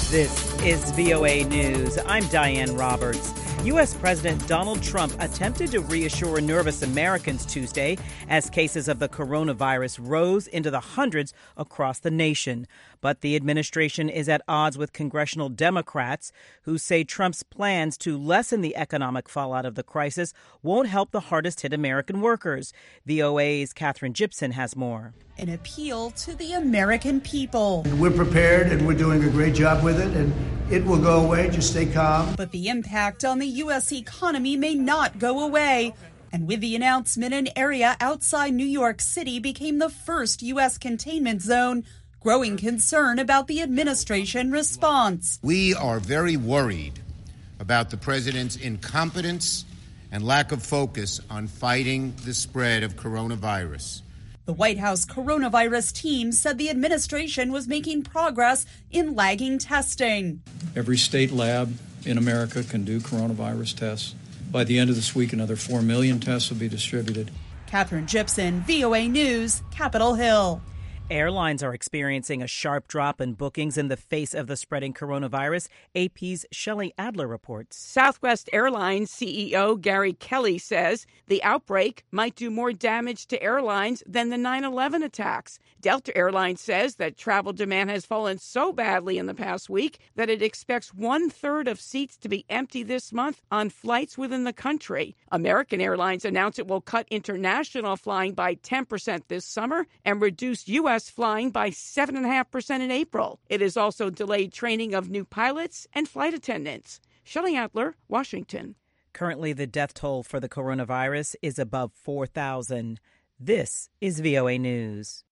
This is VOA News. I'm Diane Roberts. U.S. President Donald Trump attempted to reassure nervous Americans Tuesday as cases of the coronavirus rose into the hundreds across the nation. But the administration is at odds with congressional Democrats who say Trump's plans to lessen the economic fallout of the crisis won't help the hardest hit American workers. VOA's Katherine Gibson has more. An appeal to the American people. We're prepared and we're doing a great job with it, and it will go away. Just stay calm. But the impact on the U.S. economy may not go away. And with the announcement, an area outside New York City became the first U.S. containment zone, growing concern about the administration response. We are very worried about the president's incompetence and lack of focus on fighting the spread of coronavirus. The White House coronavirus team said the administration was making progress in lagging testing. Every state lab in America can do coronavirus tests. By the end of this week, another 4 million tests will be distributed. Katherine Gibson, VOA News, Capitol Hill. Airlines are experiencing a sharp drop in bookings in the face of the spreading coronavirus. AP's Shelley Adler reports. Southwest Airlines CEO Gary Kelly says the outbreak might do more damage to airlines than the 9/11 attacks. Delta Airlines says that travel demand has fallen so badly in the past week that it expects 1/3 of seats to be empty this month on flights within the country. American Airlines announced it will cut international flying by 10% this summer and reduce U.S. flying by 7.5% in April. It has also delayed training of new pilots and flight attendants. Shelley Adler, Washington. Currently, the death toll for the coronavirus is above 4,000. This is VOA News.